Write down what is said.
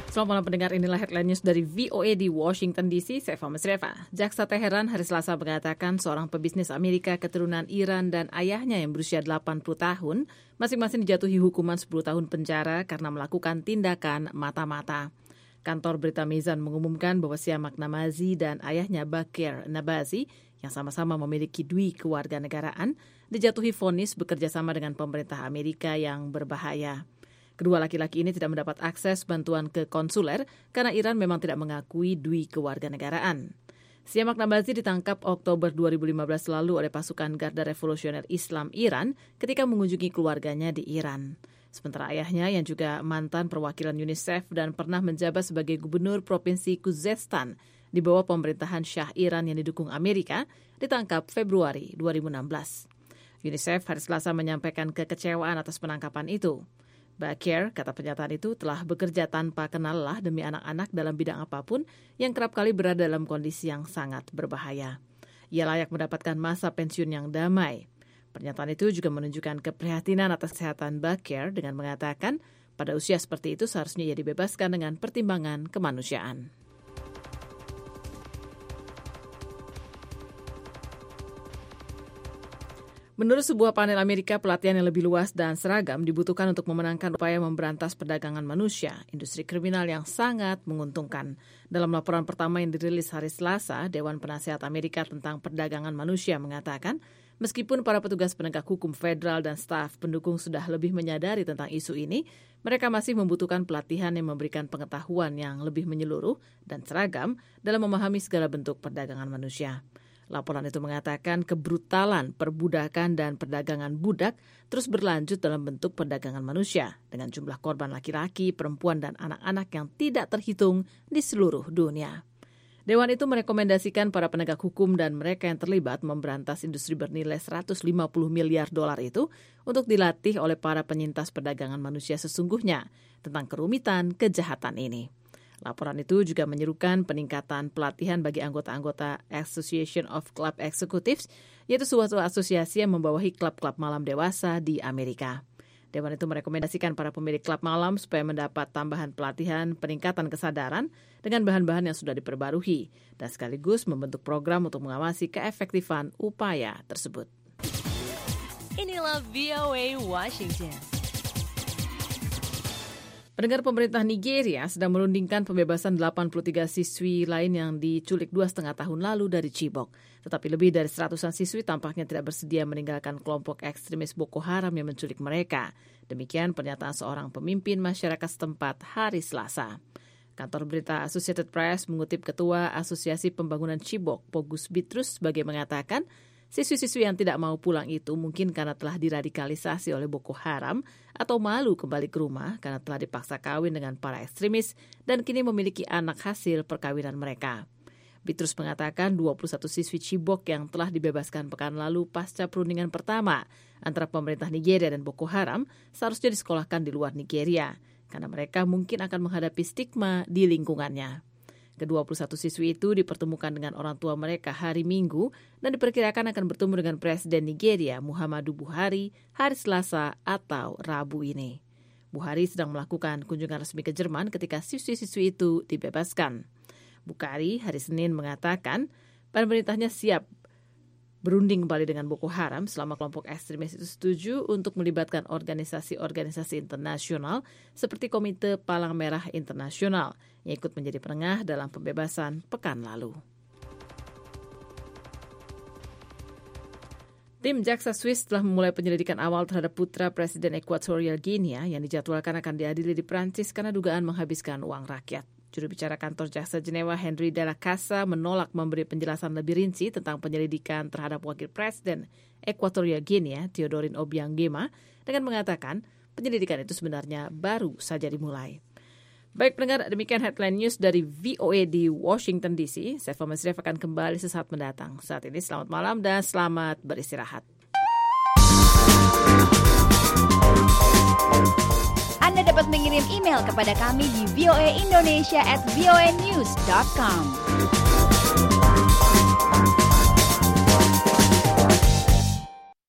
Selamat malam pendengar, inilah headline news dari VOA di Washington DC, saya Fahmi Sreva. Jaksa Teheran hari Selasa mengatakan seorang pebisnis Amerika keturunan Iran dan ayahnya yang berusia 80 tahun masing-masing dijatuhi hukuman 10 tahun penjara karena melakukan tindakan mata-mata. Kantor berita Mizan mengumumkan bahwa Siamak Namazi dan ayahnya Bakir Nabazi yang sama-sama memiliki dui kewarganegaraan dijatuhi vonis bekerja sama dengan pemerintah Amerika yang berbahaya. Kedua laki-laki ini tidak mendapat akses bantuan ke konsuler karena Iran memang tidak mengakui dui kewarganegaraan. Siamak Namazi ditangkap Oktober 2015 lalu oleh pasukan Garda Revolusioner Islam Iran ketika mengunjungi keluarganya di Iran. Sementara ayahnya yang juga mantan perwakilan UNICEF dan pernah menjabat sebagai gubernur Provinsi Khuzestan di bawah pemerintahan Shah Iran yang didukung Amerika ditangkap Februari 2016. UNICEF hari Selasa menyampaikan kekecewaan atas penangkapan itu. Bakir, kata pernyataan itu, telah bekerja tanpa kenal lelah demi anak-anak dalam bidang apapun yang kerap kali berada dalam kondisi yang sangat berbahaya. Ia layak mendapatkan masa pensiun yang damai. Pernyataan itu juga menunjukkan keprihatinan atas kesehatan Bakir dengan mengatakan pada usia seperti itu seharusnya ia dibebaskan dengan pertimbangan kemanusiaan. Menurut sebuah panel Amerika, pelatihan yang lebih luas dan seragam dibutuhkan untuk memenangkan upaya memberantas perdagangan manusia, industri kriminal yang sangat menguntungkan. Dalam laporan pertama yang dirilis hari Selasa, Dewan Penasehat Amerika tentang Perdagangan Manusia mengatakan, meskipun para petugas penegak hukum federal dan staf pendukung sudah lebih menyadari tentang isu ini, mereka masih membutuhkan pelatihan yang memberikan pengetahuan yang lebih menyeluruh dan seragam dalam memahami segala bentuk perdagangan manusia. Laporan itu mengatakan kebrutalan, perbudakan, dan perdagangan budak terus berlanjut dalam bentuk perdagangan manusia dengan jumlah korban laki-laki, perempuan, dan anak-anak yang tidak terhitung di seluruh dunia. Dewan itu merekomendasikan para penegak hukum dan mereka yang terlibat memberantas industri bernilai $150 miliar itu untuk dilatih oleh para penyintas perdagangan manusia sesungguhnya tentang kerumitan kejahatan ini. Laporan itu juga menyerukan peningkatan pelatihan bagi anggota-anggota Association of Club Executives, yaitu suatu asosiasi yang membawahi klub-klub malam dewasa di Amerika. Dewan itu merekomendasikan para pemilik klub malam supaya mendapat tambahan pelatihan peningkatan kesadaran dengan bahan-bahan yang sudah diperbarui dan sekaligus membentuk program untuk mengawasi keefektifan upaya tersebut. Inilah VOA Washington. Pendengar, pemerintah Nigeria sedang merundingkan pembebasan 83 siswi lain yang diculik 2,5 tahun lalu dari Chibok. Tetapi lebih dari 100-an siswi tampaknya tidak bersedia meninggalkan kelompok ekstremis Boko Haram yang menculik mereka. Demikian pernyataan seorang pemimpin masyarakat setempat hari Selasa. Kantor berita Associated Press mengutip Ketua Asosiasi Pembangunan Chibok, Pogus Bitrus, sebagai mengatakan, siswi-siswi yang tidak mau pulang itu mungkin karena telah diradikalisasi oleh Boko Haram atau malu kembali ke rumah karena telah dipaksa kawin dengan para ekstremis dan kini memiliki anak hasil perkawinan mereka. Bitrus mengatakan 21 siswi Chibok yang telah dibebaskan pekan lalu pasca perundingan pertama antara pemerintah Nigeria dan Boko Haram seharusnya disekolahkan di luar Nigeria karena mereka mungkin akan menghadapi stigma di lingkungannya. Ke-21 siswi itu dipertemukan dengan orang tua mereka hari Minggu dan diperkirakan akan bertemu dengan Presiden Nigeria Muhammadu Buhari hari Selasa atau Rabu ini. Buhari sedang melakukan kunjungan resmi ke Jerman ketika siswi-siswi itu dibebaskan. Buhari hari Senin mengatakan pemerintahnya siap berunding kembali dengan Boko Haram selama kelompok ekstremis itu setuju untuk melibatkan organisasi-organisasi internasional seperti Komite Palang Merah Internasional yang ikut menjadi penengah dalam pembebasan pekan lalu. Tim Jaksa Swiss telah memulai penyelidikan awal terhadap putra Presiden Equatorial Guinea yang dijadwalkan akan diadili di Prancis karena dugaan menghabiskan uang rakyat. Juru bicara kantor jaksa Jenewa Henry de la Casa menolak memberi penjelasan lebih rinci tentang penyelidikan terhadap wakil presiden Equatorial Guinea, Teodorin Obiang Nguema, dengan mengatakan penyelidikan itu sebenarnya baru saja dimulai. Baik pendengar, demikian headline news dari VOA di Washington DC. Saya Fahmi Sreva akan kembali sesaat mendatang. Saat ini selamat malam dan selamat beristirahat. Anda dapat mengirim email kepada kami di voaindonesia@voanews.com.